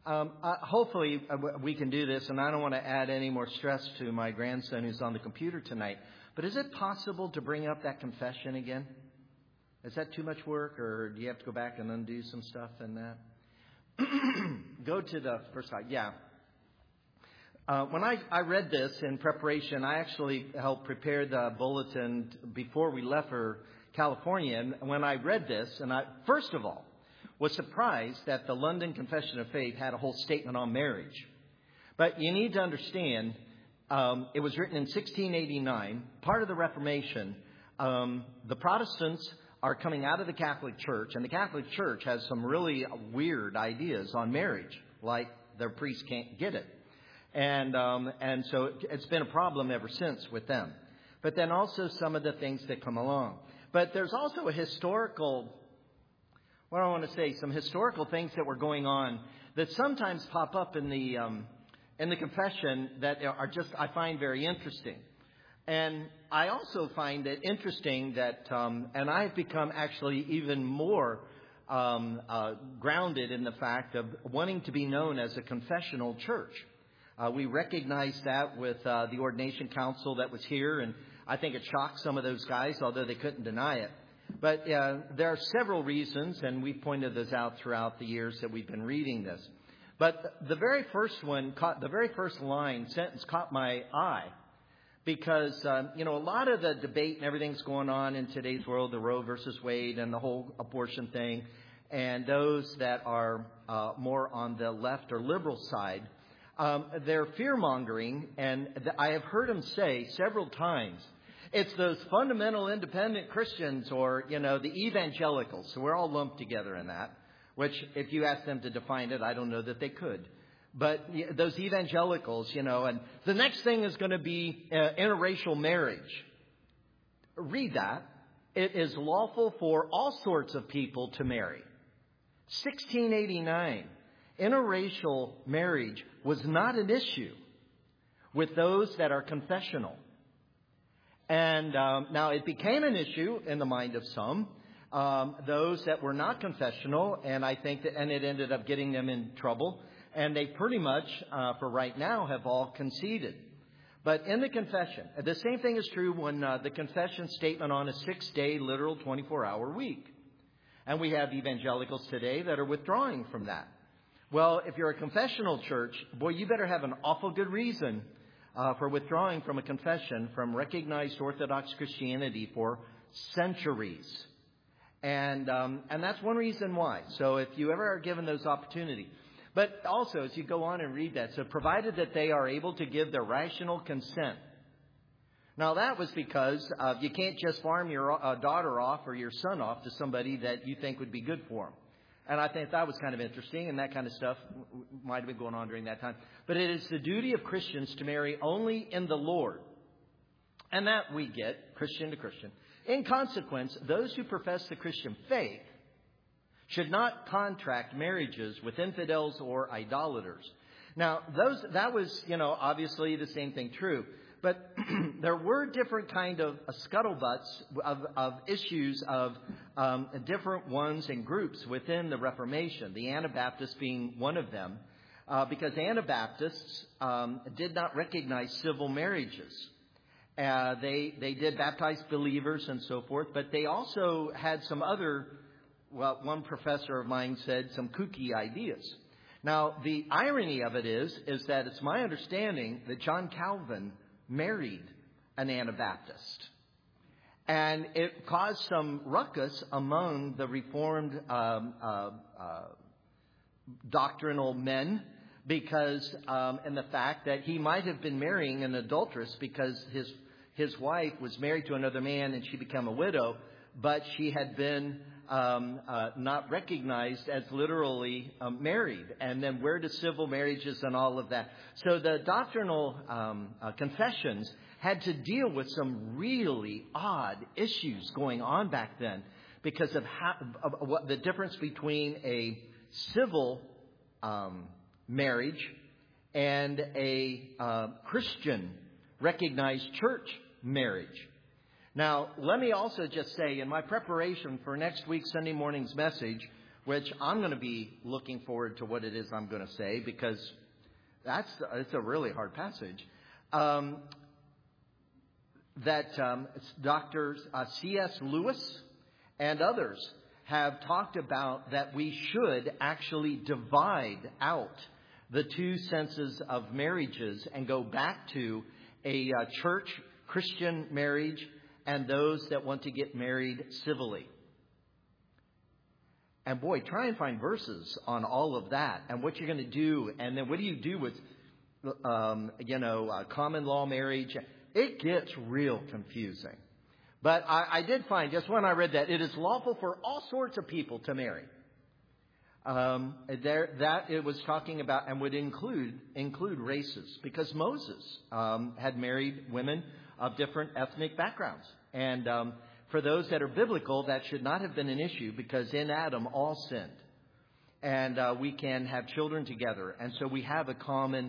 Hopefully we can do this, and I don't want to add any more stress to my grandson who's on the computer tonight. But is it possible to bring up that confession again? Is that too much work, or do you have to go back and undo some stuff in that? Go to the first slide. Yeah. When I read this in preparation, I actually helped prepare the bulletin before we left for California. And when I read this, and I, first of all, was surprised that the London Confession of Faith had a whole statement on marriage. But you need to understand, it was written in 1689, part of the Reformation. The Protestants are coming out of the Catholic Church, and the Catholic Church has some really weird ideas on marriage, like their priests can't get it. And so it's been a problem ever since with them. But then also some of the things that come along. But there's also a historical, what I want to say, some historical things that were going on that sometimes pop up in the confession that are just, I find very interesting. And I also find it interesting that, and I've become actually even more grounded in the fact of wanting to be known as a confessional church. We recognized that with the ordination council that was here, and I think it shocked some of those guys, although they couldn't deny it. But there are several reasons, and we've pointed those out throughout the years that we've been reading this. But the very first sentence caught my eye. Because, a lot of the debate and everything's going on in today's world, the Roe versus Wade and the whole abortion thing, and those that are more on the left or liberal side, they're fear-mongering, and I have heard them say several times, it's those fundamental independent Christians or, the evangelicals. So we're all lumped together in that, which if you ask them to define it, I don't know that they could. But those evangelicals, and the next thing is going to be interracial marriage. Read that. It is lawful for all sorts of people to marry. 1689, interracial marriage was not an issue with those that are confessional. And now it became an issue in the mind of some, those that were not confessional, and I think that, and it ended up getting them in trouble. And they pretty much, for right now, have all conceded. But in the confession, the same thing is true when the confession statement on a 6-day, literal 24-hour week. And we have evangelicals today that are withdrawing from that. Well, if you're a confessional church, boy, you better have an awful good reason for withdrawing from a confession from recognized Orthodox Christianity for centuries. And that's one reason why. So if you ever are given those opportunities. But also, as you go on and read that, so provided that they are able to give their rational consent. Now, that was because you can't just farm your daughter off or your son off to somebody that you think would be good for them. And I think that was kind of interesting, and that kind of stuff might have been going on during that time. But it is the duty of Christians to marry only in the Lord. And that we get, Christian to Christian. In consequence, those who profess the Christian faith should not contract marriages with infidels or idolaters. Now, that was, obviously the same thing true. But there were different kind of scuttlebutts of issues of different ones and groups within the Reformation, the Anabaptists being one of them, because Anabaptists did not recognize civil marriages. They did baptize believers and so forth, but they also had some other, well, one professor of mine said, some kooky ideas. Now, the irony of it is that it's my understanding that John Calvin married an Anabaptist. And it caused some ruckus among the Reformed doctrinal men because, and the fact that he might have been marrying an adulteress because his wife was married to another man and she became a widow, but she had been not recognized as literally married. And then where do civil marriages and all of that? So the doctrinal confessions had to deal with some really odd issues going on back then because of what the difference between a civil marriage and a Christian recognized church marriage. Now, let me also just say, in my preparation for next week's Sunday morning's message, which I'm going to be looking forward to what it is I'm going to say, because it's a really hard passage. Dr. C.S. Lewis and others have talked about that we should actually divide out the two senses of marriages and go back to a church Christian marriage and those that want to get married civilly. And boy, try and find verses on all of that and what you're going to do. And then what do you do with, common law marriage? It gets real confusing. But I did find, just when I read that, it is lawful for all sorts of people to marry. That it was talking about and would include races, because Moses had married women of different ethnic backgrounds. And for those that are biblical, that should not have been an issue, because in Adam all sinned. And we can have children together. And so we have a common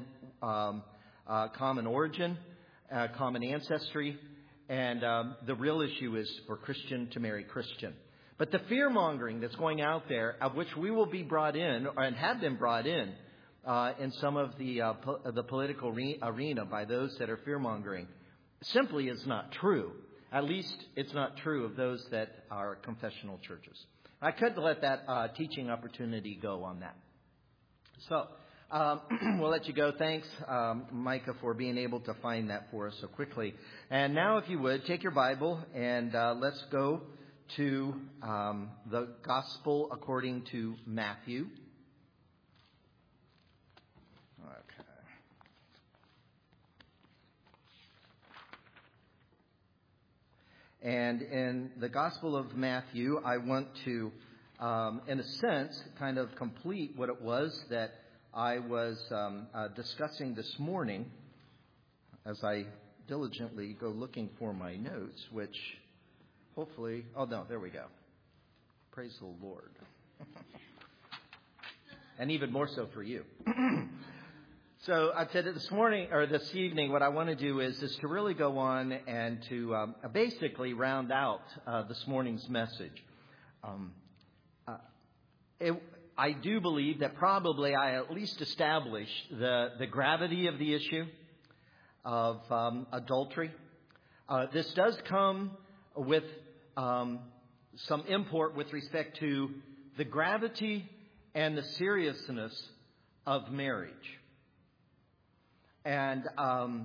origin, common ancestry. And the real issue is for Christian to marry Christian. But the fear-mongering that's going out there, of which we will be brought in, and have been brought in some of the political arena by those that are fear-mongering, simply is not true. At least it's not true of those that are confessional churches. I couldn't let that teaching opportunity go on that. So we'll let you go. Thanks, Micah, for being able to find that for us so quickly. And now, if you would, take your Bible and let's go to the Gospel according to Matthew. Okay. And in the Gospel of Matthew, I want to, in a sense, kind of complete what it was that I was discussing this morning as I diligently go looking for my notes, which hopefully, there we go. Praise the Lord. And even more so for you. So I said this morning, or this evening, what I want to do is to really go on and to basically round out this morning's message. I do believe that probably I at least established the gravity of the issue of adultery. This does come with some import with respect to the gravity and the seriousness of marriage. And, I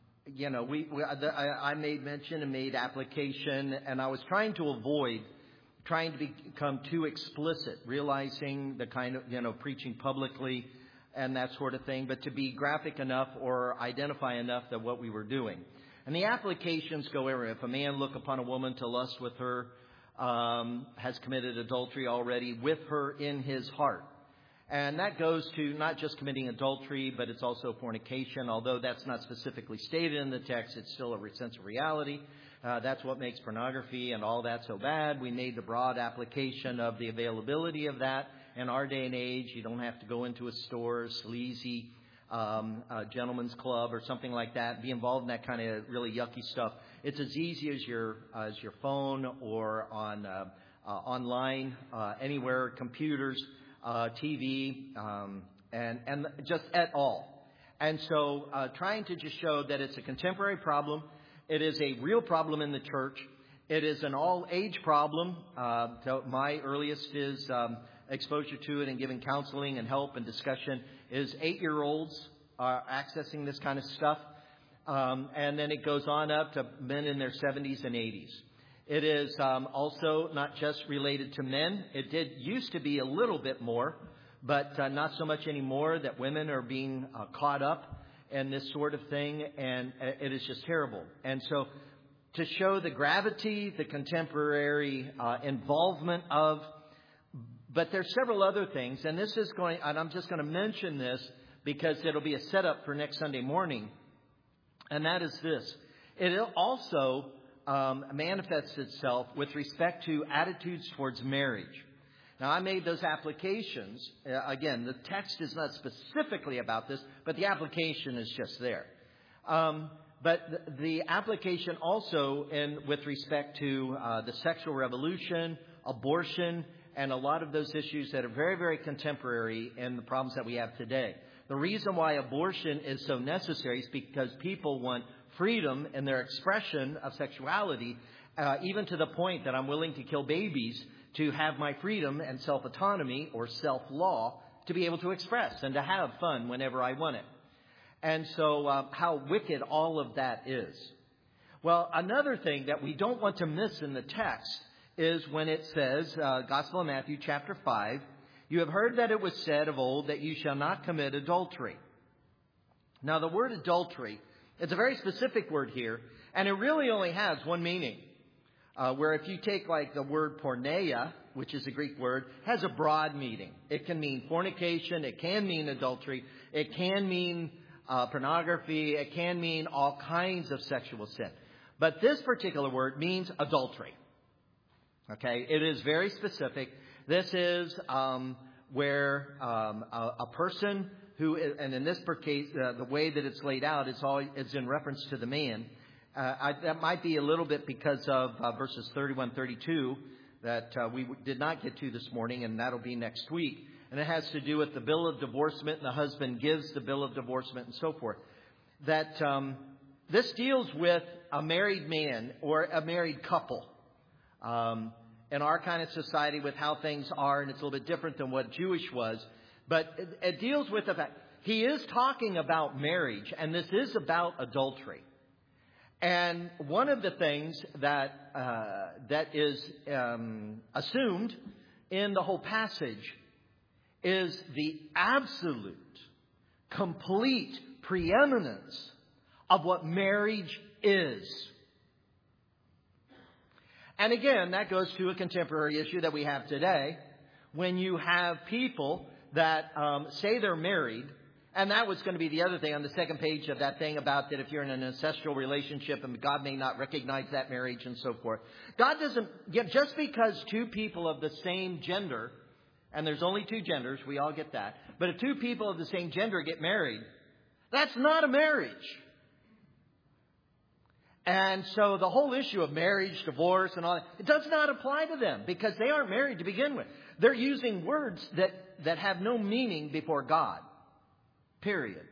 made mention and made application, and I was trying to avoid trying to become too explicit, realizing the kind of, preaching publicly and that sort of thing, but to be graphic enough or identify enough that what we were doing. And the applications go everywhere. If a man look upon a woman to lust with her, has committed adultery already with her in his heart. And that goes to not just committing adultery, but it's also fornication. Although that's not specifically stated in the text, it's still a sense of reality. That's what makes pornography and all that so bad. We made the broad application of the availability of that. In our day and age, you don't have to go into a store, sleazy gentleman's club or something like that, be involved in that kind of really yucky stuff. It's as easy as your phone or on online, anywhere, computers, TV, and just at all. And so trying to just show that it's a contemporary problem. It is a real problem in the church. It is an all-age problem. So my earliest is exposure to it and giving counseling and help and discussion is 8-year-olds accessing this kind of stuff. And then it goes on up to men in their 70s and 80s. It is also not just related to men. It used to be a little bit more, but not so much anymore, that women are being caught up in this sort of thing, and it is just terrible. And so to show the gravity, the contemporary involvement of, but there's several other things, and this is going, and I'm just going to mention this because it'll be a setup for next Sunday morning, and that is this. It also manifests itself with respect to attitudes towards marriage. Now, I made those applications. Again, the text is not specifically about this, but the application is just there. But the application also with respect to the sexual revolution, abortion, and a lot of those issues that are very, very contemporary in the problems that we have today. The reason why abortion is so necessary is because people want freedom in their expression of sexuality, even to the point that I'm willing to kill babies to have my freedom and self-autonomy or self-law to be able to express and to have fun whenever I want it. And so how wicked all of that is. Well, another thing that we don't want to miss in the text is when it says, Gospel of Matthew chapter 5, you have heard that it was said of old that you shall not commit adultery. Now, the word adultery, it's a very specific word here, and it really only has one meaning. Where if you take like the word porneia, which is a Greek word, has a broad meaning. It can mean fornication, it can mean adultery, it can mean pornography, it can mean all kinds of sexual sin. But this particular word means adultery. Okay, it is very specific. This is where a person who, and in this case, the way that it's laid out is in reference to the man. That might be a little bit because of verses 31, 32 that we did not get to this morning, and that'll be next week. And it has to do with the bill of divorcement, and the husband gives the bill of divorcement and so forth. That this deals with a married man or a married couple. In our kind of society with how things are, and it's a little bit different than what Jewish was. But it deals with the fact he is talking about marriage, and this is about adultery. And one of the things that is assumed in the whole passage is the absolute, complete preeminence of what marriage is. And again, that goes to a contemporary issue that we have today, when you have people that say they're married. And that was going to be the other thing on the second page of that thing about that if you're in an ancestral relationship and God may not recognize that marriage and so forth. God doesn't, just because two people of the same gender, and there's only two genders, we all get that. But if two people of the same gender get married, that's not a marriage. And so the whole issue of marriage, divorce, and all that, it does not apply to them because they aren't married to begin with. They're using words that have no meaning before God. Period.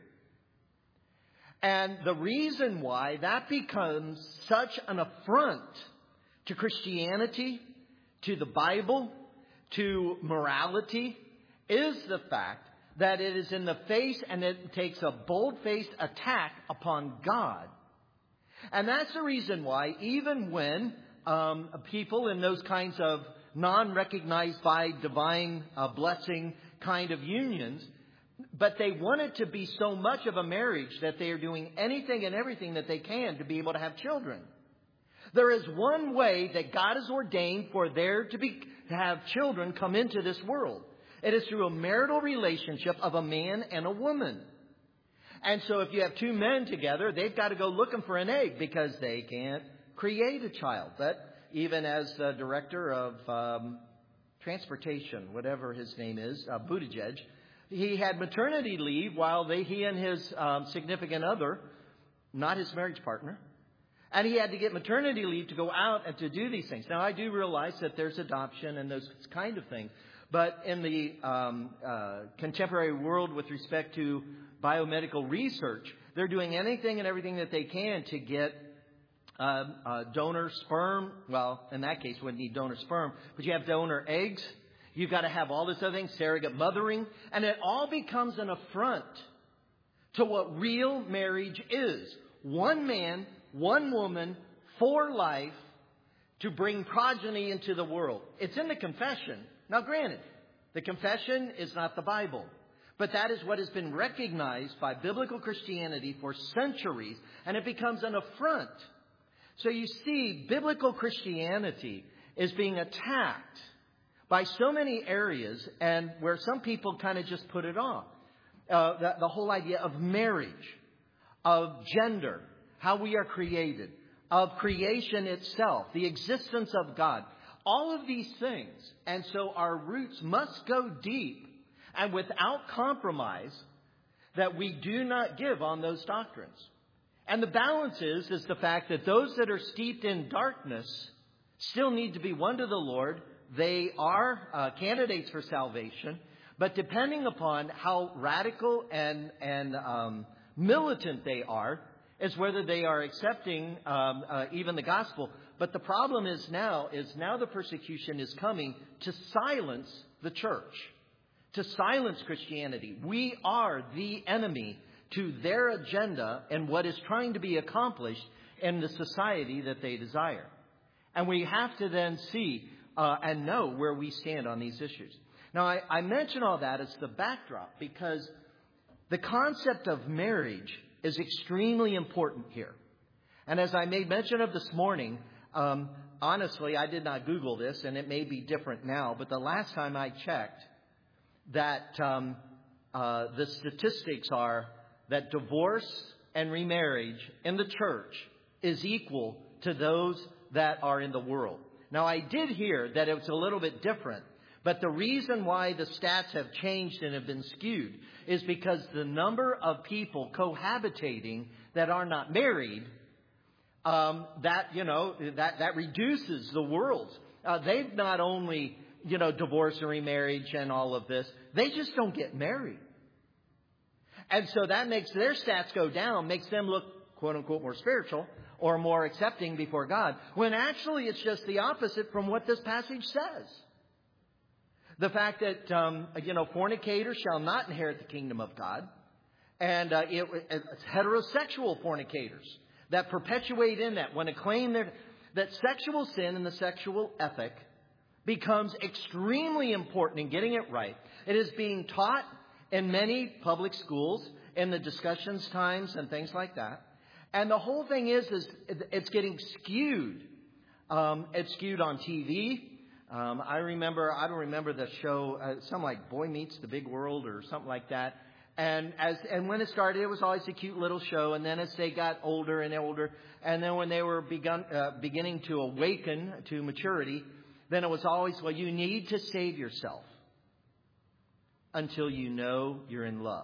And the reason why that becomes such an affront to Christianity, to the Bible, to morality, is the fact that it is in the face and it takes a bold-faced attack upon God. And that's the reason why even when people in those kinds of non-recognized by divine blessing kind of unions, but they want it to be so much of a marriage that they are doing anything and everything that they can to be able to have children. There is one way that God has ordained for there to have children come into this world. It is through a marital relationship of a man and a woman. And so if you have two men together, they've got to go looking for an egg because they can't create a child. But even as the director of transportation, whatever his name is, Buttigieg, he had maternity leave while he and his significant other, not his marriage partner, and he had to get maternity leave to go out and to do these things. Now, I do realize that there's adoption and those kind of things. But in the contemporary world with respect to biomedical research, they're doing anything and everything that they can to get donor sperm. Well, in that case, we wouldn't need donor sperm, but you have donor eggs. You've got to have all this other thing, surrogate mothering. And it all becomes an affront to what real marriage is. One man, one woman, for life, to bring progeny into the world. It's in the confession. Now, granted, the confession is not the Bible. But that is what has been recognized by biblical Christianity for centuries. And it becomes an affront. So you see, biblical Christianity is being attacked by so many areas, and where some people kind of just put it off. The whole idea of marriage, of gender, how we are created, of creation itself, the existence of God, all of these things. And so our roots must go deep and without compromise, that we do not give on those doctrines. And the balance is the fact that those that are steeped in darkness still need to be won to the Lord. they are candidates for salvation, but depending upon how radical and militant they are, is whether they are accepting even the gospel. But the problem is now the persecution is coming to silence the church, to silence Christianity. We are the enemy to their agenda and what is trying to be accomplished in the society that they desire. And we have to then see and know where we stand on these issues. Now, I mention all that as the backdrop because the concept of marriage is extremely important here. And as I made mention of this morning, honestly, I did not Google this, and it may be different now, but the last time I checked, that the statistics are that divorce and remarriage in the church is equal to those that are in the world. Now, I did hear that it was a little bit different, but the reason why the stats have changed and have been skewed is because the number of people cohabitating that are not married, that reduces the world. They've not only, divorce and remarriage and all of this, they just don't get married. And so that makes their stats go down, makes them look, quote unquote, more spiritual or more accepting before God, when actually it's just the opposite from what this passage says. The fact that, fornicators shall not inherit the kingdom of God. And it's heterosexual fornicators that perpetuate in that. When that sexual sin and the sexual ethic becomes extremely important in getting it right. It is being taught in many public schools in the discussions times and things like that. And the whole thing is it's getting skewed. It's skewed on TV. I don't remember the show, something like Boy Meets the Big World or something like that. And when it started, it was always a cute little show. And then as they got older and older, and then when they were beginning to awaken to maturity, then it was always, well, you need to save yourself until you know you're in love.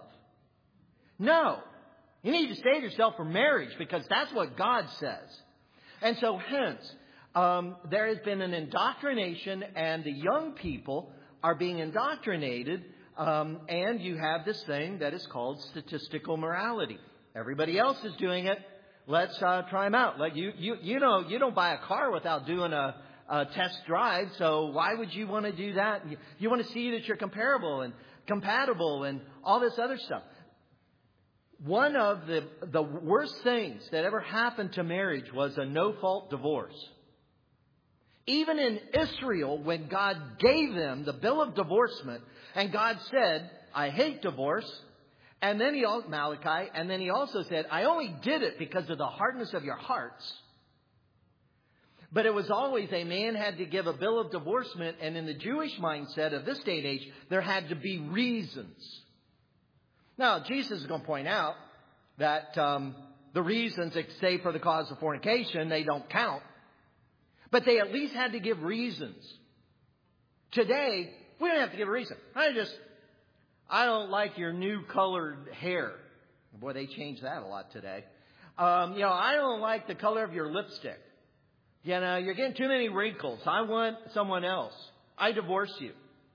No, you need to save yourself for marriage because that's what God says. And so hence, there has been an indoctrination, and the young people are being indoctrinated, and you have this thing that is called statistical morality. Everybody else is doing it. Let's try them out. Like you don't buy a car without doing a test drive, so why would you want to do that? You want to see that you're comparable and compatible and all this other stuff. One of the worst things that ever happened to marriage was a no-fault divorce. Even in Israel, when God gave them the bill of divorcement, and God said, I hate divorce, and then Malachi, and then he also said, I only did it because of the hardness of your hearts. But it was always a man had to give a bill of divorcement, and in the Jewish mindset of this day and age, there had to be reasons. Now, Jesus is going to point out that the reasons, say for the cause of fornication, they don't count. But they at least had to give reasons. Today, we don't have to give a reason. I don't like your new colored hair. Boy, they changed that a lot today. I don't like the color of your lipstick. You're getting too many wrinkles. I want someone else. I divorce you.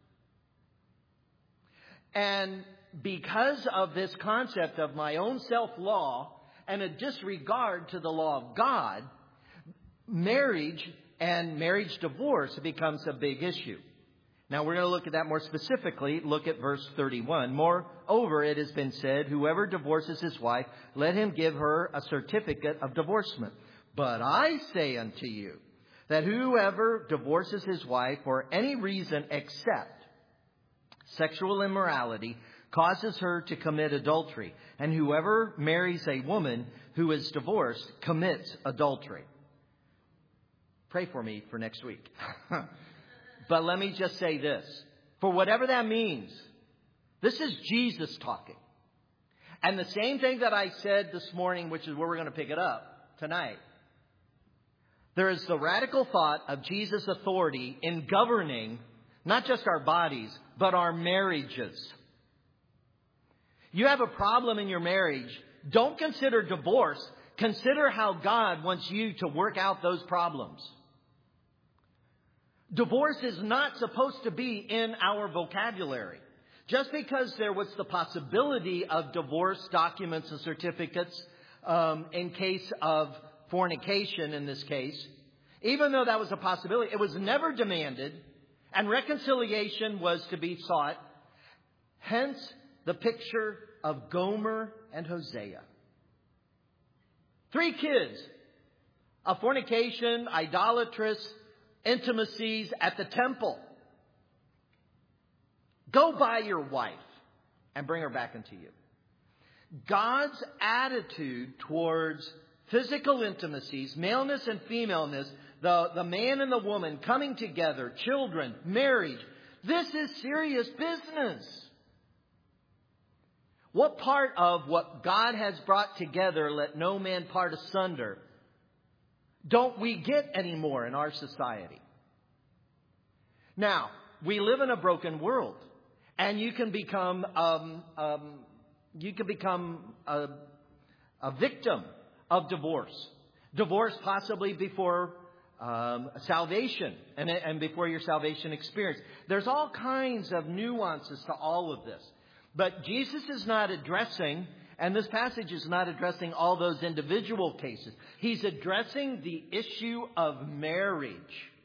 And because of this concept of my own self-law and a disregard to the law of God, marriage and marriage divorce becomes a big issue. Now, we're going to look at that more specifically. Look at verse 31. Moreover, it has been said, whoever divorces his wife, let him give her a certificate of divorcement. But I say unto you that whoever divorces his wife for any reason except sexual immorality causes her to commit adultery. And whoever marries a woman who is divorced commits adultery. Pray for me for next week. But let me just say this. For whatever that means, this is Jesus talking. And the same thing that I said this morning, which is where we're going to pick it up tonight. There is the radical thought of Jesus' authority in governing not just our bodies, but our marriages. You have a problem in your marriage, don't consider divorce. Consider how God wants you to work out those problems. Divorce is not supposed to be in our vocabulary. Just because there was the possibility of divorce documents and certificates in case of fornication in this case, even though that was a possibility, it was never demanded, and reconciliation was to be sought. Hence, the picture of Gomer and Hosea. 3 kids of fornication, idolatrous intimacies at the temple. Go buy your wife and bring her back into you. God's attitude towards physical intimacies, maleness and femaleness, the man and the woman coming together, children, marriage, this is serious business. What part of what God has brought together, let no man part asunder, don't we get anymore in our society? Now, we live in a broken world, and you can become a victim of divorce. Divorce possibly before salvation and before your salvation experience. There's all kinds of nuances to all of this. But Jesus is not addressing, and this passage is not addressing all those individual cases. He's addressing the issue of marriage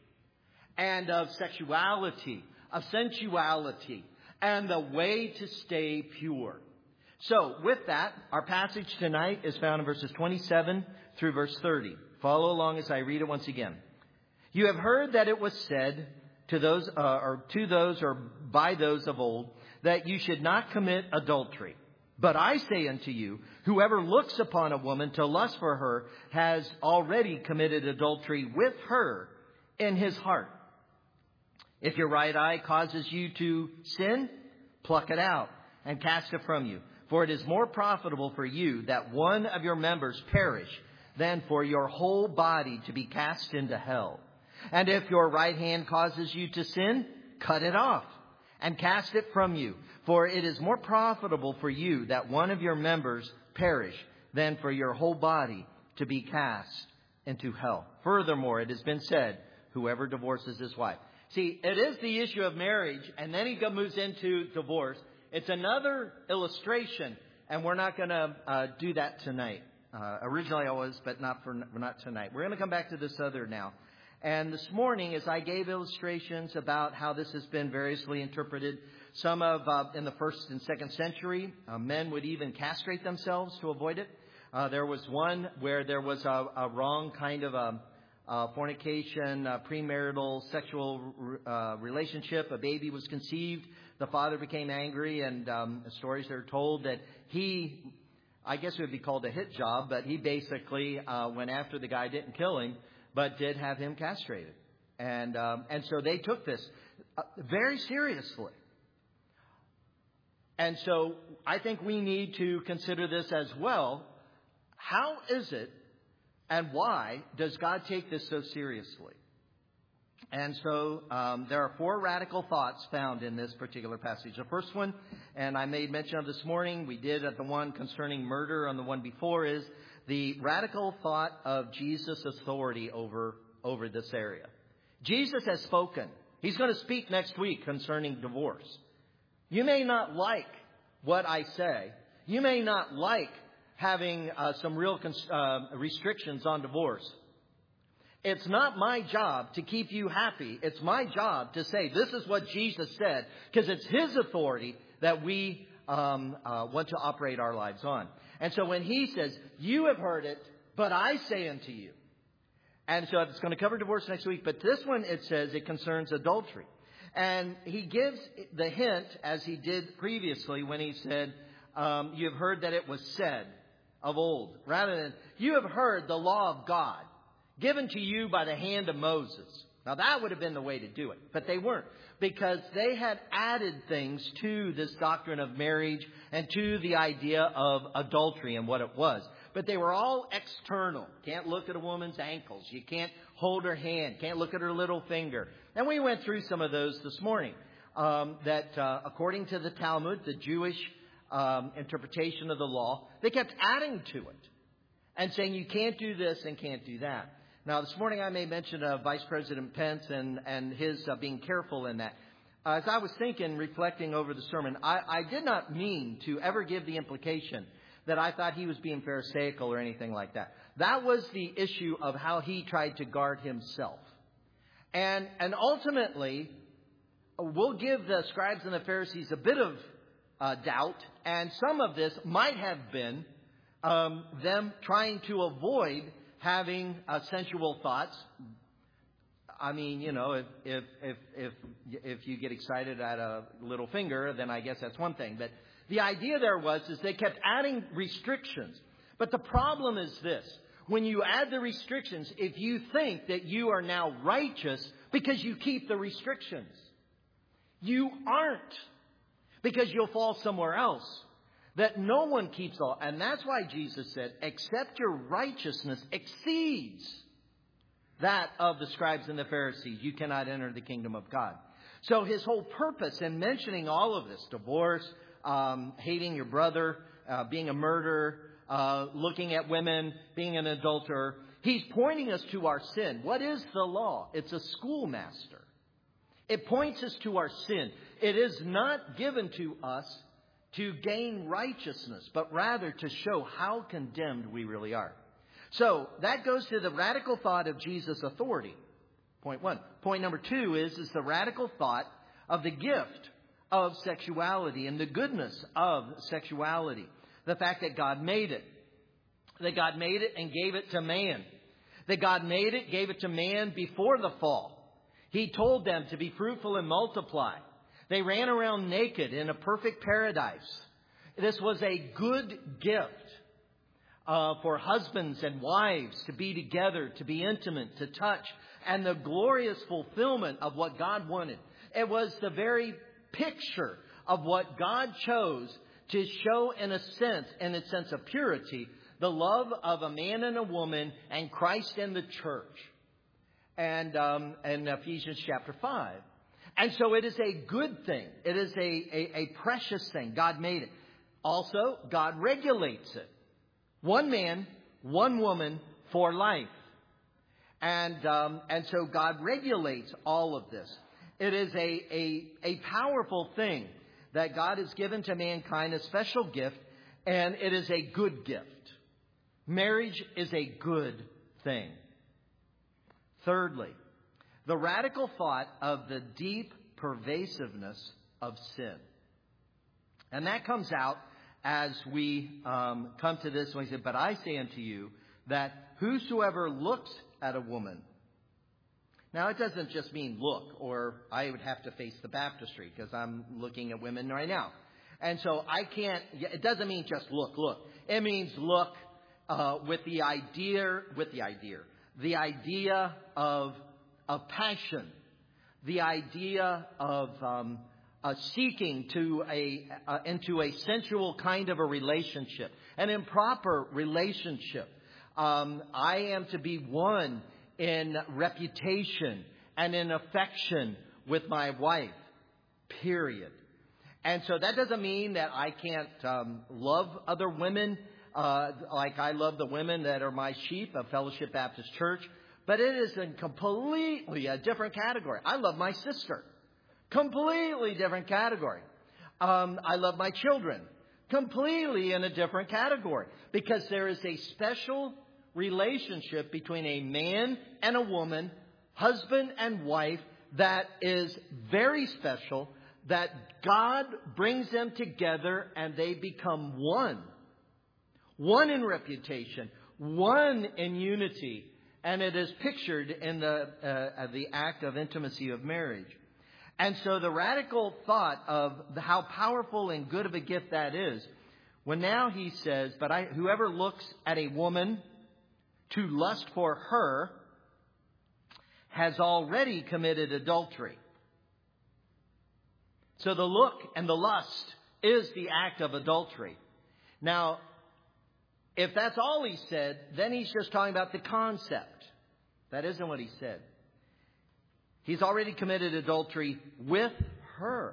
and of sexuality, of sensuality, and the way to stay pure. So, with that, our passage tonight is found in verses 27 through verse 30. Follow along as I read it once again. You have heard that it was said to those, or by those of old, that you should not commit adultery. But I say unto you, whoever looks upon a woman to lust for her has already committed adultery with her in his heart. If your right eye causes you to sin, pluck it out and cast it from you. For it is more profitable for you that one of your members perish than for your whole body to be cast into hell. And if your right hand causes you to sin, cut it off and cast it from you. For it is more profitable for you that one of your members perish than for your whole body to be cast into hell. Furthermore, it has been said, whoever divorces his wife. See, it is the issue of marriage, and then he moves into divorce. It's another illustration, and we're not going to do that tonight. Originally I was, but not tonight. We're going to come back to this other now. And this morning, as I gave illustrations about how this has been variously interpreted, some of in the 1st and 2nd century, men would even castrate themselves to avoid it. There was one where there was a wrong kind of fornication, premarital sexual relationship. A baby was conceived. The father became angry, and stories are told that he, I guess it would be called a hit job, but he basically went after the guy, didn't kill him, but did have him castrated. And so they took this very seriously. And so I think we need to consider this as well. How is it and why does God take this so seriously? And so there are 4 radical thoughts found in this particular passage. The first one, and I made mention of this morning, we did at the one concerning murder on the one before, is the radical thought of Jesus' authority over this area. Jesus has spoken. He's going to speak next week concerning divorce. You may not like what I say. You may not like having some real restrictions on divorce. It's not my job to keep you happy. It's my job to say this is what Jesus said, because it's his authority that we want to operate our lives on. And so when he says, you have heard it, but I say unto you. And so it's going to cover divorce next week. But this one, it says it concerns adultery. And he gives the hint, as he did previously when he said, you have heard that it was said of old. Rather than, you have heard the law of God given to you by the hand of Moses. Now, that would have been the way to do it. But they weren't. Because they had added things to this doctrine of marriage and to the idea of adultery and what it was. But they were all external. Can't look at a woman's ankles. You can't hold her hand. Can't look at her little finger. And we went through some of those this morning. That according to the Talmud, the Jewish interpretation of the law, they kept adding to it and saying you can't do this and can't do that. Now, this morning I made mention of Vice President Pence and his being careful in that. As I was thinking, reflecting over the sermon, I did not mean to ever give the implication that I thought he was being pharisaical or anything like that. That was the issue of how he tried to guard himself. And ultimately, we'll give the scribes and the Pharisees a bit of doubt, and some of this might have been them trying to avoid having sensual thoughts. I mean, you know, if you get excited at a little finger, then I guess that's one thing. But the idea there is they kept adding restrictions. But the problem is this. When you add the restrictions, if you think that you are now righteous because you keep the restrictions, you aren't, because you'll fall somewhere else. That no one keeps all. And that's why Jesus said, except your righteousness exceeds that of the scribes and the Pharisees, you cannot enter the kingdom of God. So his whole purpose in mentioning all of this, divorce, hating your brother, being a murderer, looking at women, being an adulterer, he's pointing us to our sin. What is the law? It's a schoolmaster. It points us to our sin. It is not given to us to gain righteousness, but rather to show how condemned we really are. So that goes to the radical thought of Jesus' authority. Point one. Point number two is the radical thought of the gift of sexuality and the goodness of sexuality. The fact that God made it. That God made it and gave it to man. That God made it, gave it to man before the fall. He told them to be fruitful and multiply. They ran around naked in a perfect paradise. This was a good gift for husbands and wives to be together, to be intimate, to touch, and the glorious fulfillment of what God wanted. It was the very picture of what God chose to show in a sense of purity, the love of a man and a woman and Christ and the church. And Ephesians chapter 5. And so it is a good thing. It is a precious thing. God made it. Also, God regulates it. One man, one woman for life. And so God regulates all of this. It is a powerful thing that God has given to mankind, a special gift, and it is a good gift. Marriage is a good thing. Thirdly, the radical thought of the deep pervasiveness of sin. And that comes out as we come to this when he said, but I say unto you that whosoever looks at a woman. Now, it doesn't just mean look, or I would have to face the baptistry because I'm looking at women right now. And so I can't, it doesn't mean just look. It means look with the idea of passion, the idea of seeking to into a sensual kind of a relationship, an improper relationship. I am to be one in reputation and in affection with my wife, period. And so that doesn't mean that I can't love other women like I love the women that are my sheep of Fellowship Baptist Church. But it is in completely a different category. I love my sister. Completely different category. I love my children. Completely in a different category. Because there is a special relationship between a man and a woman, husband and wife, that is very special, that God brings them together and they become one. One in reputation, one in unity, and it is pictured in the act of intimacy of marriage. And so the radical thought of how powerful and good of a gift that is, when now he says, but whoever looks at a woman to lust for her has already committed adultery. So the look and the lust is the act of adultery. Now, if that's all he said, then he's just talking about the concept. That isn't what he said. He's already committed adultery with her.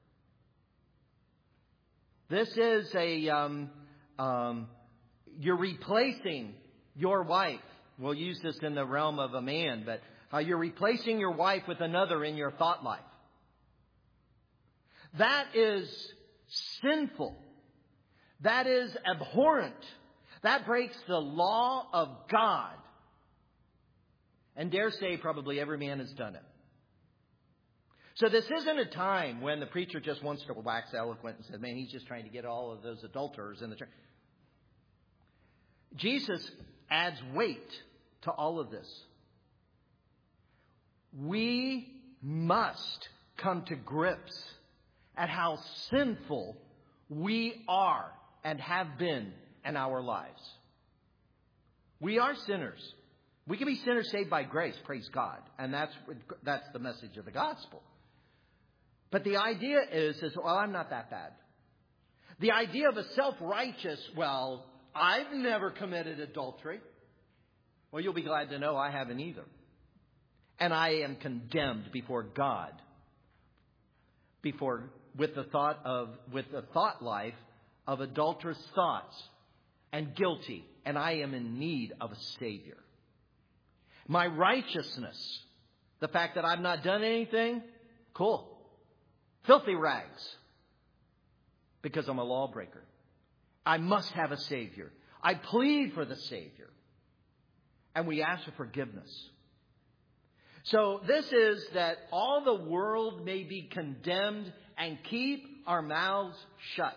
This is you're replacing your wife We'll use this in the realm of a man, but how you're replacing your wife with another in your thought life. That is sinful. That is abhorrent. That breaks the law of God. And dare say probably every man has done it. So this isn't a time when the preacher just wants to wax eloquent and says, man, he's just trying to get all of those adulterers in the church. Jesus adds weight to all of this. We must come to grips at how sinful we are and have been in our lives. We are sinners. We can be sinners saved by grace, praise God. And that's the message of the gospel. But the idea is, well, I'm not that bad. The idea of a self-righteous, well, I've never committed adultery. Well, you'll be glad to know I haven't either. And I am condemned before God with the thought life of adulterous thoughts and guilty. And I am in need of a Savior. My righteousness, the fact that I've not done anything, cool. Filthy rags. Because I'm a lawbreaker. I must have a Savior. I plead for the Savior. And we ask for forgiveness. So this is that all the world may be condemned and keep our mouths shut.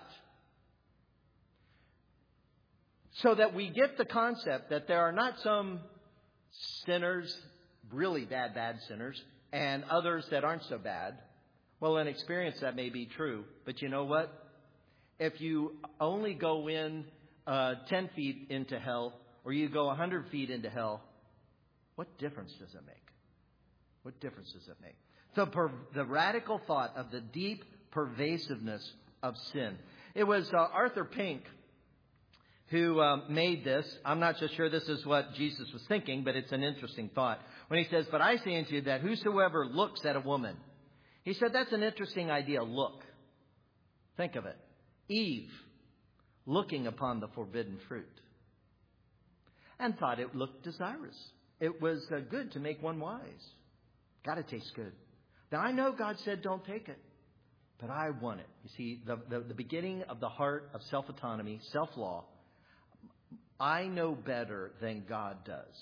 So that we get the concept that there are not some sinners, really bad sinners, and others that aren't so bad. Well, in experience, that may be true. But you know what? If you only go in 10 feet into hell, or you go 100 feet into hell, what difference does it make? What difference does it make? The radical thought of the deep pervasiveness of sin. It was Arthur Pink who made this. I'm not so sure this is what Jesus was thinking, but it's an interesting thought. When he says, but I say unto you that whosoever looks at a woman. He said that's an interesting idea, look. Think of it. Eve looking upon the forbidden fruit and thought it looked desirous. It was good to make one wise. Got to taste good. Now, I know God said don't take it, but I want it. You see, the beginning of the heart of self-autonomy, self-law, I know better than God does.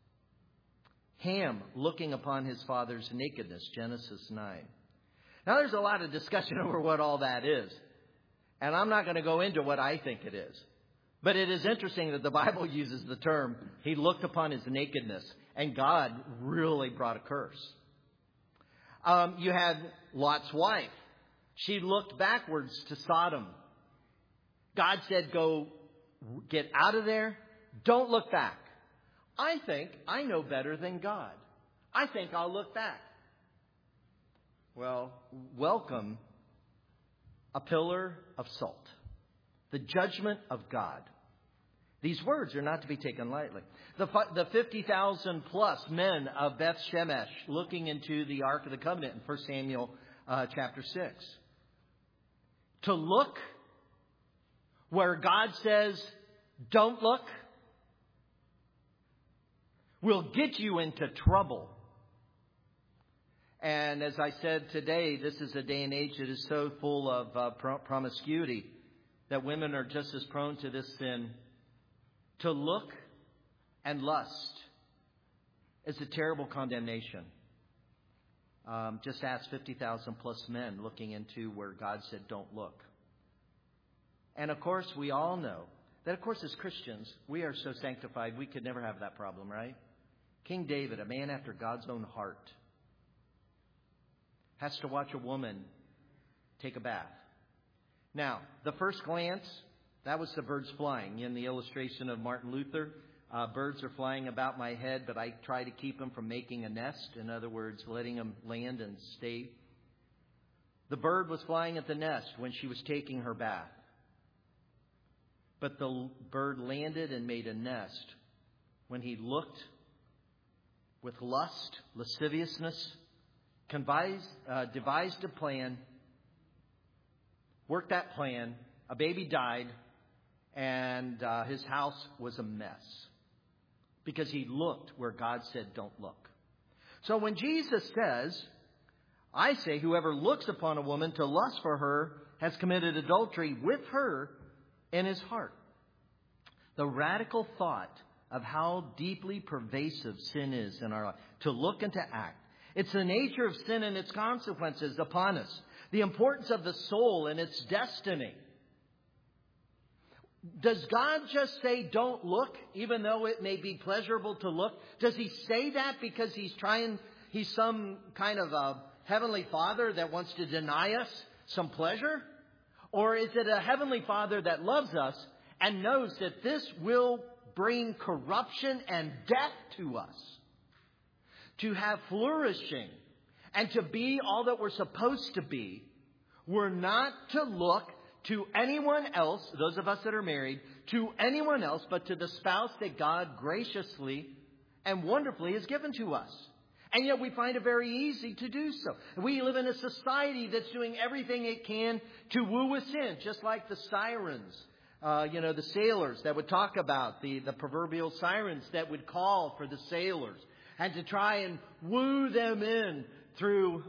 Ham looking upon his father's nakedness, Genesis 9. Now, there's a lot of discussion over what all that is. And I'm not going to go into what I think it is. But it is interesting that the Bible uses the term, he looked upon his nakedness. And God really brought a curse. You had Lot's wife. She looked backwards to Sodom. God said, go get out of there. Don't look back. I think I know better than God. I think I'll look back. Well, welcome a pillar of salt. The judgment of God. These words are not to be taken lightly. The 50,000 plus men of Beth Shemesh looking into the Ark of the Covenant in 1 Samuel chapter 6. To look where God says, don't look, will get you into trouble. And as I said today, this is a day and age that is so full of promiscuity that women are just as prone to this sin. To look and lust is a terrible condemnation. Just ask 50,000 plus men looking into where God said don't look. And of course, we all know that, of course, as Christians, we are so sanctified we could never have that problem, right? King David, a man after God's own heart, has to watch a woman take a bath. Now, the first glance, that was the birds flying. In the illustration of Martin Luther, birds are flying about my head, but I try to keep them from making a nest. In other words, letting them land and stay. The bird was flying at the nest when she was taking her bath. But the bird landed and made a nest when he looked with lust, lasciviousness, devised a plan, worked that plan. A baby died, and his house was a mess because he looked where God said don't look. So when Jesus says, I say whoever looks upon a woman to lust for her has committed adultery with her in his heart. The radical thought of how deeply pervasive sin is in our life, to look and to act. It's the nature of sin and its consequences upon us. The importance of the soul and its destiny. Does God just say don't look, even though it may be pleasurable to look? Does he say that because he's some kind of a heavenly father that wants to deny us some pleasure? Or is it a heavenly father that loves us and knows that this will bring corruption and death to us? To have flourishing and to be all that we're supposed to be, we're not to look to anyone else, those of us that are married, to anyone else but to the spouse that God graciously and wonderfully has given to us. And yet we find it very easy to do so. We live in a society that's doing everything it can to woo us in, just like the sirens. The sailors that would talk about, the proverbial sirens that would call for the sailors and to try and woo them in through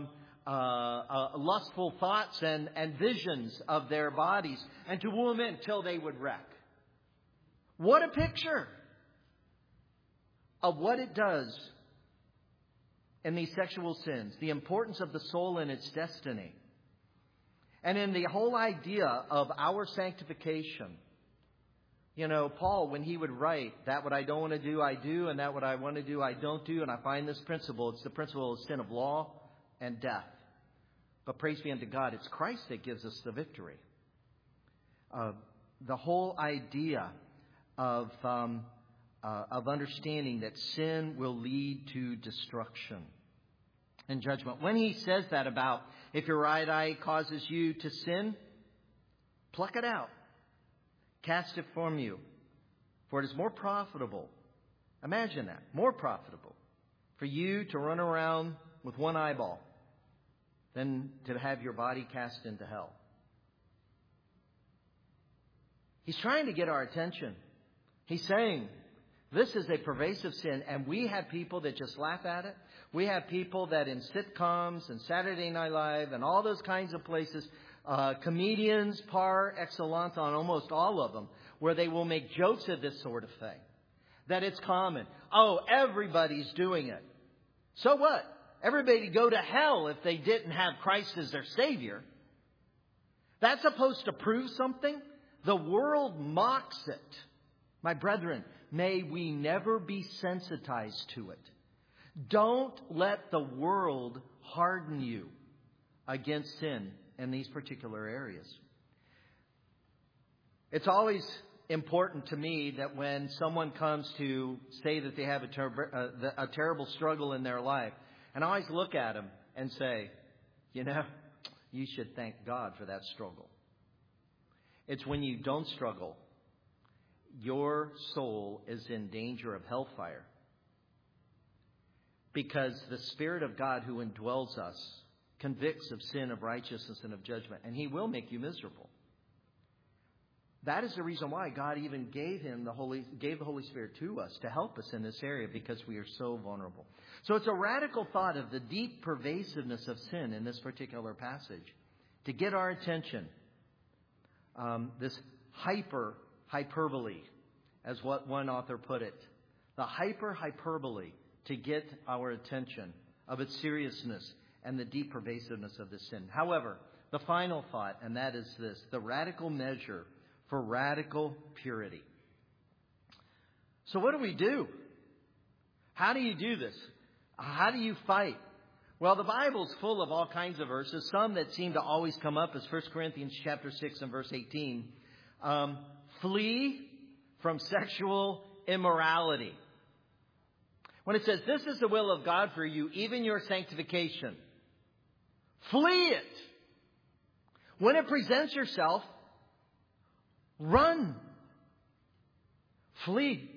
lustful thoughts and visions of their bodies and to woo them in till they would wreck. What a picture of what it does in these sexual sins, the importance of the soul and its destiny. And in the whole idea of our sanctification. Paul, when he would write, that what I don't want to do, I do, and that what I want to do, I don't do. And I find this principle, it's the principle of sin of law and death. But praise be unto God, it's Christ that gives us the victory. The whole idea of understanding that sin will lead to destruction and judgment. When he says that about if your right eye causes you to sin, pluck it out. Cast it from you. For it is more profitable. Imagine that. More profitable for you to run around with one eyeball than to have your body cast into hell. He's trying to get our attention. He's saying this is a pervasive sin, and we have people that just laugh at it. We have people that in sitcoms and Saturday Night Live and all those kinds of places, comedians par excellence on almost all of them, where they will make jokes of this sort of thing. That it's common. Oh, everybody's doing it. So what? Everybody go to hell if they didn't have Christ as their Savior. That's supposed to prove something? The world mocks it. My brethren, may we never be sensitized to it. Don't let the world harden you against sin in these particular areas. It's always important to me that when someone comes to say that they have a terrible struggle in their life, and I always look at them and say, you should thank God for that struggle. It's when you don't struggle, your soul is in danger of hellfire. Because the Spirit of God who indwells us convicts of sin, of righteousness, and of judgment. And He will make you miserable. That is the reason why God even gave the Holy Spirit to us to help us in this area, because we are so vulnerable. So it's a radical thought of the deep pervasiveness of sin in this particular passage to get our attention. This hyperbole, as what one author put it, the hyperbole to get our attention of its seriousness and the deep pervasiveness of this sin. However, the final thought, and that is this, the radical measure for radical purity. So what do we do? How do you do this? How do you fight? Well, the Bible's full of all kinds of verses. Some that seem to always come up is 1 Corinthians chapter 6 and verse 18. Flee from sexual immorality. When it says, this is the will of God for you, even your sanctification. Flee it. When it presents yourself, run. Flee.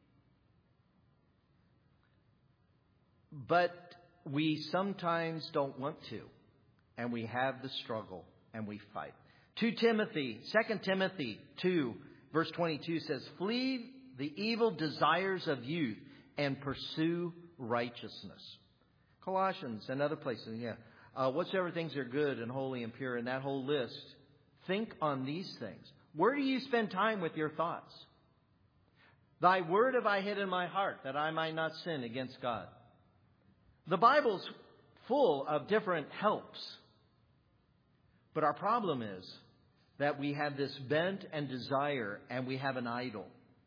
But we sometimes don't want to. And we have the struggle and we fight. 2 Timothy 2 verse 22 says, flee the evil desires of youth and pursue righteousness. Colossians and other places, whatsoever things are good and holy and pure, and that whole list, think on these things. Where do you spend time with your thoughts? Thy word have I hid in my heart, that I might not sin against God. The Bible's full of different helps. But our problem is that we have this bent and desire, and we have an idol.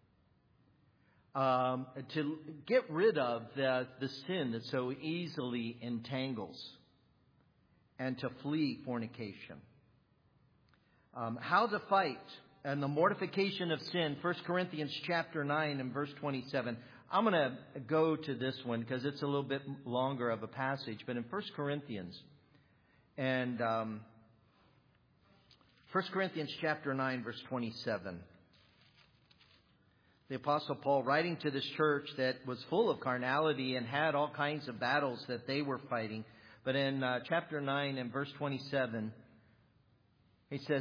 To get rid of the sin that so easily entangles, and to flee fornication. How to fight and the mortification of sin. 1 Corinthians chapter 9 and verse 27. I'm going to go to this one because it's a little bit longer of a passage. But in 1 Corinthians and 1 Corinthians chapter 9 verse 27. The Apostle Paul, writing to this church that was full of carnality and had all kinds of battles that they were fighting. But in chapter 9 and verse 27, he says,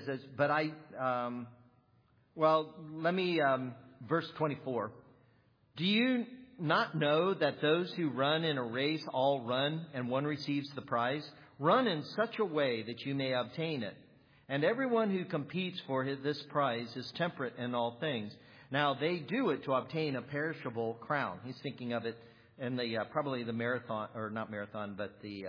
verse 24. Do you not know that those who run in a race all run, and one receives the prize? Run in such a way that you may obtain it. And everyone who competes for this prize is temperate in all things. Now, they do it to obtain a perishable crown. He's thinking of it in the probably the marathon, or not marathon, but the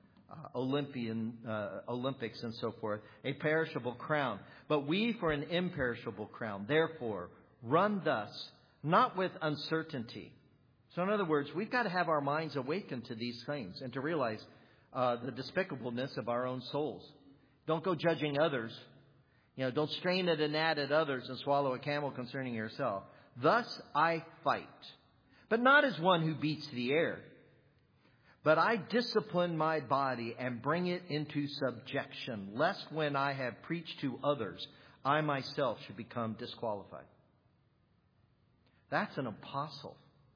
Olympics and so forth, a perishable crown. But we for an imperishable crown. Therefore, run thus, not with uncertainty. So in other words, we've got to have our minds awakened to these things and to realize the despicableness of our own souls. Don't go judging others. Don't strain at a gnat at others and swallow a camel concerning yourself. Thus I fight, but not as one who beats the air. But I discipline my body and bring it into subjection, lest when I have preached to others, I myself should become disqualified. That's an apostle.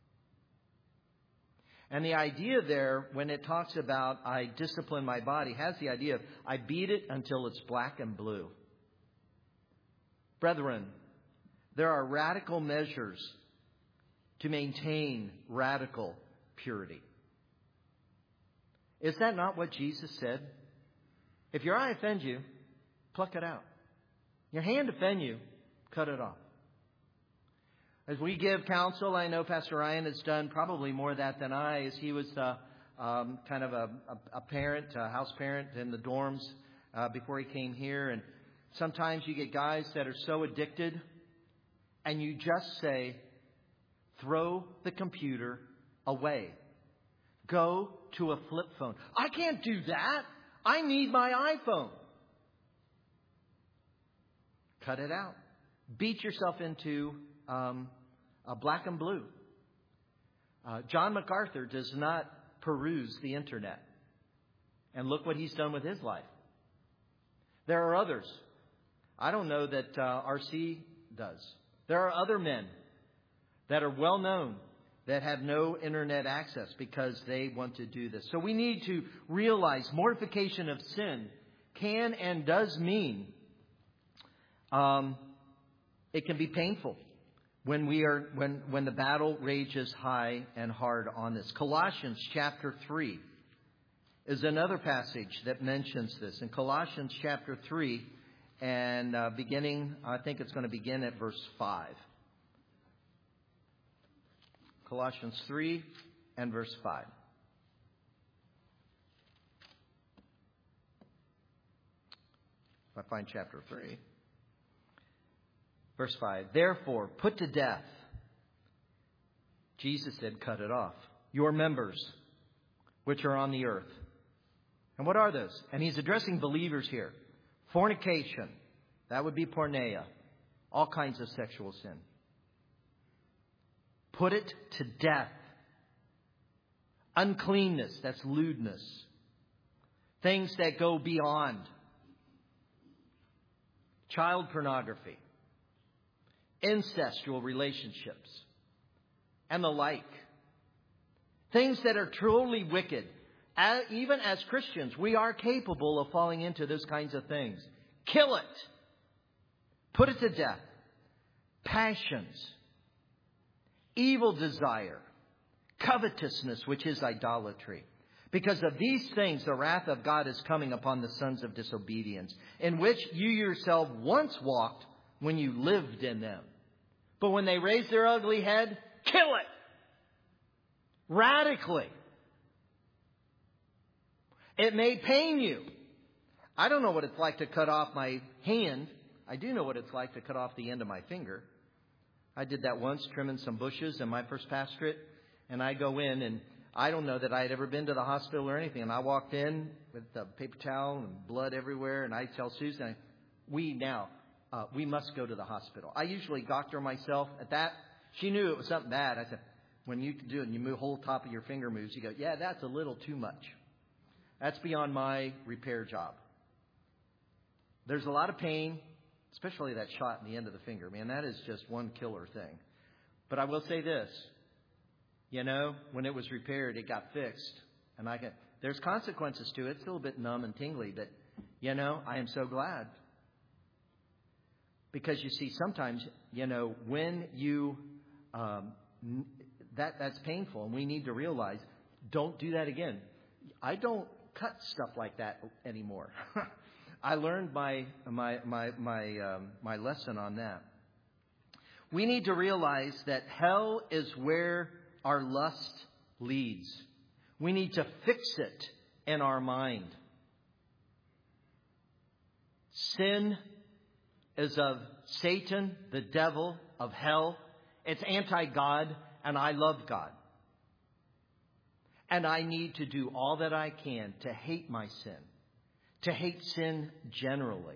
And the idea there, when it talks about I discipline my body, has the idea of I beat it until it's black and blue. Brethren, there are radical measures to maintain radical purity. Is that not what Jesus said? If your eye offends you, pluck it out. Your hand offends you, cut it off. As we give counsel, I know Pastor Ryan has done probably more of that than I, as he was kind of a parent, a house parent in the dorms before he came here. And sometimes you get guys that are so addicted, and you just say, throw the computer away. Go to a flip phone. I can't do that. I need my iPhone. Cut it out. Beat yourself into a black and blue. John MacArthur does not peruse the internet. And look what he's done with his life. There are others. I don't know that R.C. does. There are other men that are well known that have no internet access because they want to do this. So we need to realize mortification of sin can and does mean it can be painful when when the battle rages high and hard on this. Colossians chapter 3 is another passage that mentions this. In Colossians chapter 3 and I think it's going to begin at verse 5. Colossians 3 and verse 5. If I find chapter 3. Verse 5. Therefore, put to death. Jesus said, cut it off. Your members, which are on the earth. And what are those? And he's addressing believers here. Fornication. That would be porneia. All kinds of sexual sin. Put it to death. Uncleanness, that's lewdness. Things that go beyond. Child pornography. Incestual relationships. And the like. Things that are truly wicked. Even as Christians, we are capable of falling into those kinds of things. Kill it. Put it to death. Passions. evil desire, covetousness, which is idolatry. Because of these things, the wrath of God is coming upon the sons of disobedience, in which you yourself once walked when you lived in them. But when they raise their ugly head, kill it. Radically. It may pain you. I don't know what it's like to cut off my hand. I do know what it's like to cut off the end of my finger. I did that once, trimming some bushes in my first pastorate. And I go in, and I don't know that I had ever been to the hospital or anything. And I walked in with the paper towel and blood everywhere. And I tell Susan, we must go to the hospital. I usually doctor myself at that. She knew it was something bad. I said, when you do it and you move, whole top of your finger moves, you go, yeah, that's a little too much. That's beyond my repair job. There's a lot of pain, especially that shot in the end of the finger. Man, that is just one killer thing. But I will say this. When it was repaired, it got fixed. And there's consequences to it. It's still a bit numb and tingly, but, I am so glad. Because you see, sometimes, when you, that's painful. And we need to realize, don't do that again. I don't cut stuff like that anymore. I learned my lesson on that. We need to realize that hell is where our lust leads. We need to fix it in our mind. Sin is of Satan, the devil, of hell. It's anti-God, and I love God. And I need to do all that I can to hate my sin, to hate sin generally,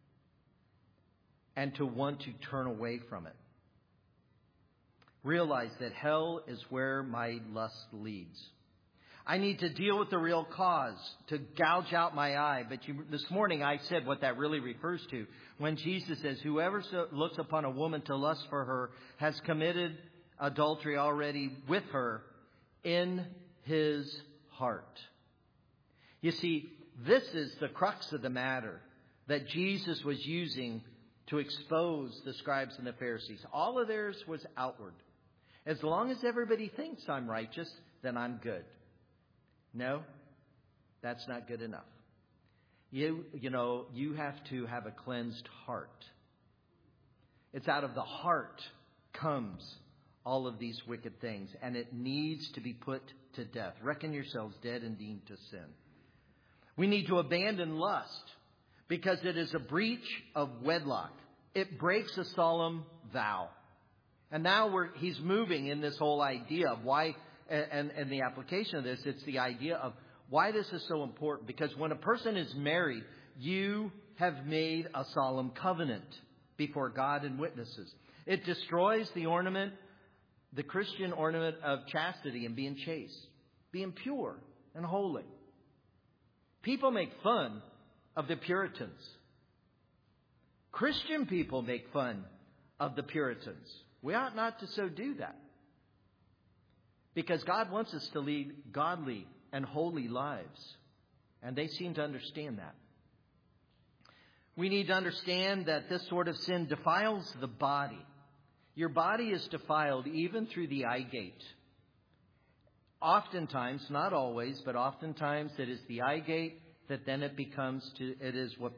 and to want to turn away from it. Realize that hell is where my lust leads. I need to deal with the real cause, to gouge out my eye. But this morning I said what that really refers to. When Jesus says, whoever looks upon a woman to lust for her has committed adultery already with her in his heart. You see, this is the crux of the matter that Jesus was using to expose the scribes and the Pharisees. All of theirs was outward. As long as everybody thinks I'm righteous, then I'm good. No, that's not good enough. You have to have a cleansed heart. It's out of the heart comes all of these wicked things, and it needs to be put to death. Reckon yourselves dead indeed to sin. We need to abandon lust because it is a breach of wedlock. It breaks a solemn vow. And now he's moving in this whole idea of why, and the application of this, it's the idea of why this is so important. Because when a person is married, you have made a solemn covenant before God and witnesses. It destroys the ornament, the Christian ornament of chastity and being chaste, being pure and holy. People make fun of the Puritans. Christian people make fun of the Puritans. We ought not to so do that. Because God wants us to lead godly and holy lives. And they seem to understand that. We need to understand that this sort of sin defiles the body. Your body is defiled even through the eye gate. Oftentimes, not always, but oftentimes it is the eye gate that then it is what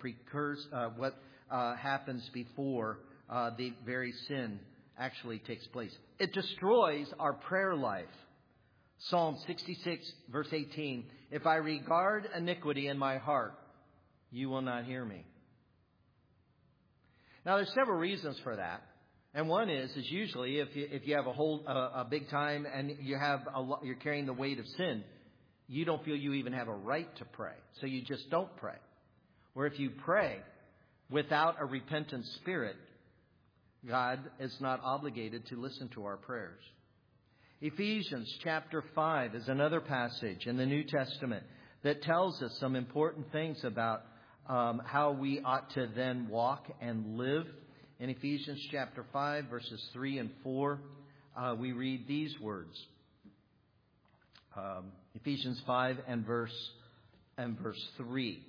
happens before the very sin actually takes place. It destroys our prayer life. Psalm 66, verse 18. If I regard iniquity in my heart, you will not hear me. Now, there's several reasons for that. And one is usually if you have a big time and you're carrying the weight of sin, you don't feel you even have a right to pray. So you just don't pray. Or if you pray without a repentant spirit, God is not obligated to listen to our prayers. Ephesians chapter 5 is another passage in the New Testament that tells us some important things about how we ought to then walk and live. In Ephesians chapter 5, verses 3 and 4, we read these words. Ephesians 5 and verse 3.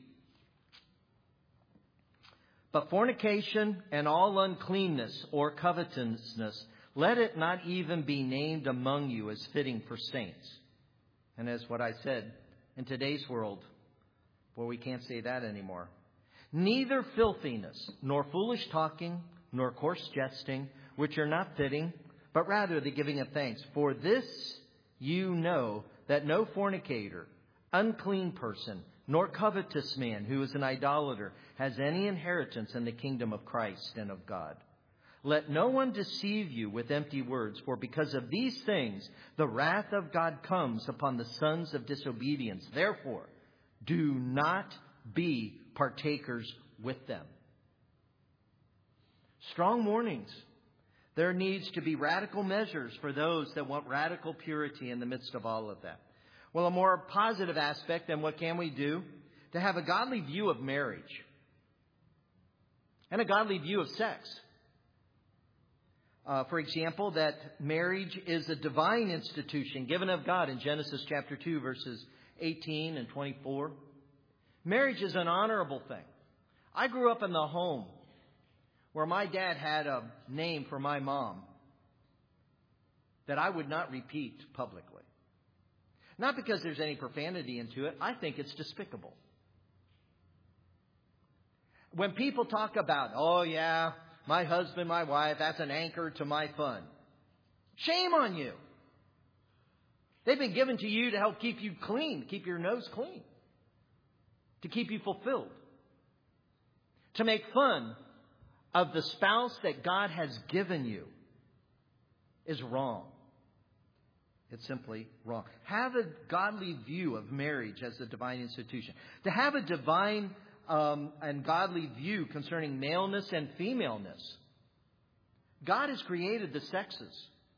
But fornication and all uncleanness or covetousness, Let it not even be named among you as fitting for saints. And as what I said, in today's world, well, we can't say that anymore. Neither filthiness, nor foolish talking, nor coarse jesting, which are not fitting, but rather the giving of thanks. For this you know, that no fornicator, unclean person, nor covetous man who is an idolater has any inheritance in the kingdom of Christ and of God. Let no one deceive you with empty words, for because of these things the wrath of God comes upon the sons of disobedience. Therefore, do not be partakers with them. Strong warnings. There needs to be radical measures for those that want radical purity in the midst of all of that. Well, a more positive aspect, then what can we do? To have a godly view of marriage and a godly view of sex. For example, that marriage is a divine institution given of God in Genesis chapter 2, verses 18 and 24. Marriage is an honorable thing. I grew up in the home where my dad had a name for my mom that I would not repeat publicly. Not because there's any profanity into it. I think it's despicable. When people talk about, oh yeah, my husband, my wife, that's an anchor to my fun. Shame on you. They've been given to you to help keep you clean, keep your nose clean, to keep you fulfilled, to make fun of the spouse that God has given you is wrong. It's simply wrong. Have a godly view of marriage as a divine institution. To have a divine and godly view concerning maleness and femaleness. God has created the sexes.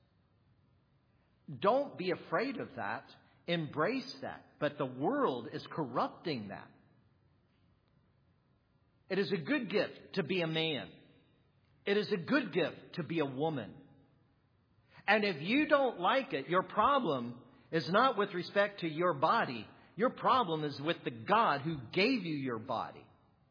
Don't be afraid of that. Embrace that. But the world is corrupting that. It is a good gift to be a man. It is a good gift to be a woman. And if you don't like it, your problem is not with respect to your body. Your problem is with the God who gave you your body.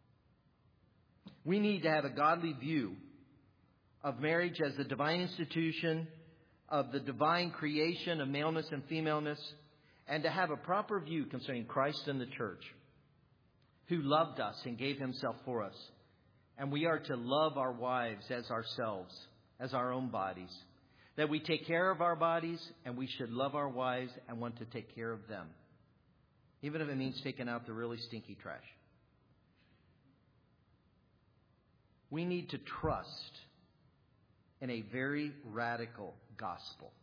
We need to have a godly view of marriage as a divine institution, of the divine creation of maleness and femaleness, and to have a proper view concerning Christ and the church, who loved us and gave himself for us. And we are to love our wives as ourselves, as our own bodies. That we take care of our bodies, and we should love our wives and want to take care of them. Even if it means taking out the really stinky trash. We need to trust in a very radical gospel,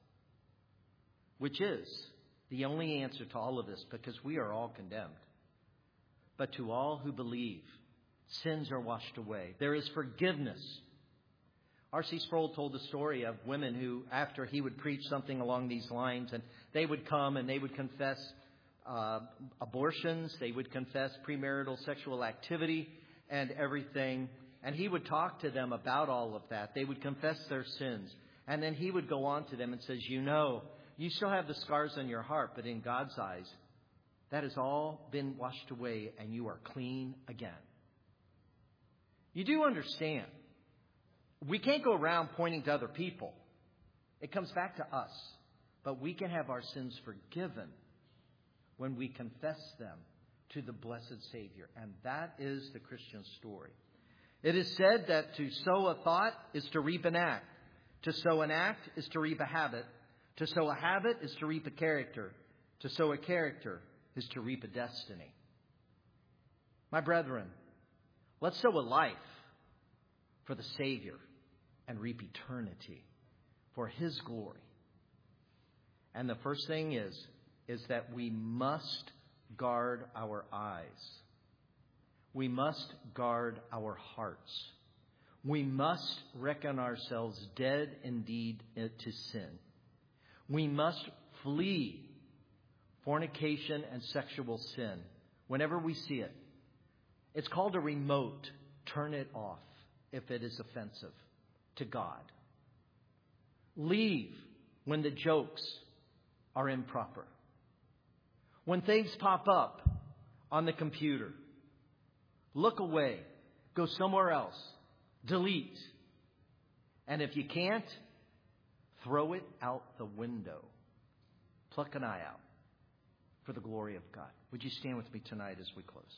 which is the only answer to all of this, because we are all condemned. But to all who believe, sins are washed away. There is forgiveness. R.C. Sproul told the story of women who, after he would preach something along these lines, and they would come and they would confess abortions, they would confess premarital sexual activity and everything. And he would talk to them about all of that. They would confess their sins. And then he would go on to them and says, you know, you still have the scars on your heart, but in God's eyes, that has all been washed away and you are clean again. You do understand, we can't go around pointing to other people. It comes back to us. But we can have our sins forgiven when we confess them to the blessed Savior. And that is the Christian story. It is said that to sow a thought is to reap an act. To sow an act is to reap a habit. To sow a habit is to reap a character. To sow a character is to reap a destiny. My brethren, let's sow a life for the Savior and reap eternity for His glory. And the first thing is that we must guard our eyes. We must guard our hearts. We must reckon ourselves dead indeed to sin. We must flee fornication and sexual sin whenever we see it. It's called a remote. Turn it off if it is offensive to God. Leave when the jokes are improper. When things pop up on the computer, look away. Go somewhere else. Delete. And if you can't, throw it out the window. Pluck an eye out for the glory of God. Would you stand with me tonight as we close?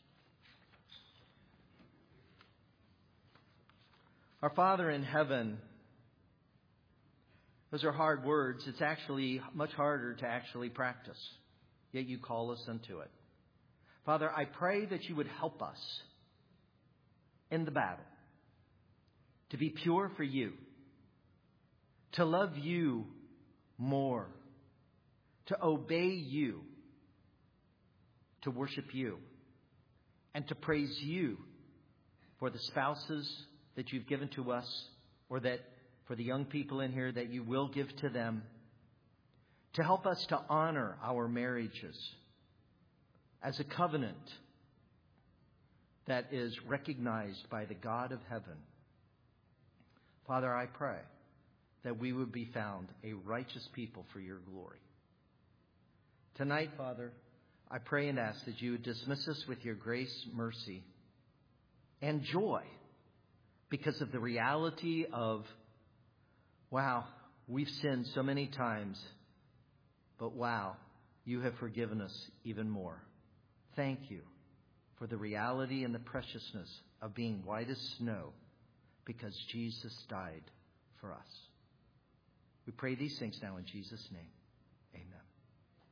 Our Father in heaven, those are hard words. It's actually much harder to actually practice. Yet you call us unto it. Father, I pray that you would help us in the battle to be pure for you, to love you more, to obey you, to worship you, and to praise you for the spouses that you've given to us, or that for the young people in here that you will give to them, to help us to honor our marriages as a covenant that is recognized by the God of heaven. Father, I pray that we would be found a righteous people for your glory. Tonight, Father, I pray and ask that you would dismiss us with your grace, mercy, and joy because of the reality of, wow, we've sinned so many times, but wow, you have forgiven us even more. Thank you for the reality and the preciousness of being white as snow because Jesus died for us. We pray these things now in Jesus' name. Amen.